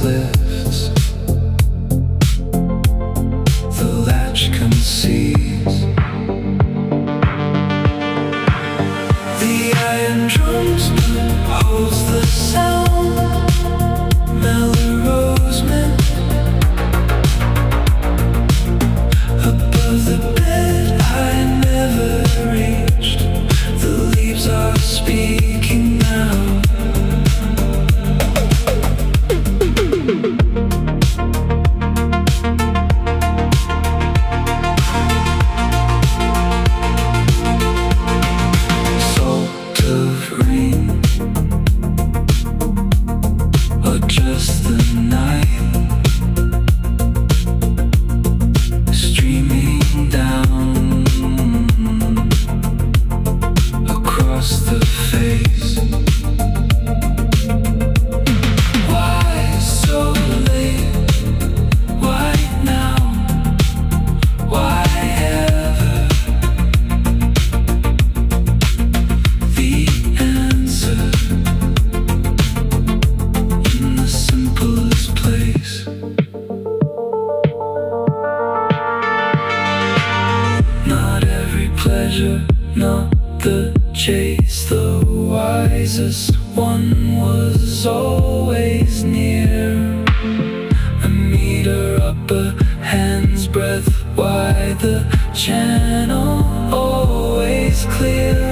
lifts, the latch concedes. The iron drums holds the sound, Melrose Mint. Above the bed I never reached, the leaves are speaking now. Salt of rain, or just the night streaming down across the face. Why so late? Why now? Why ever? The answer in the simplest place. Not every pleasure, not the chase. The wisest one was always near. A meter up, a hand's breadth wide, the channel always clear.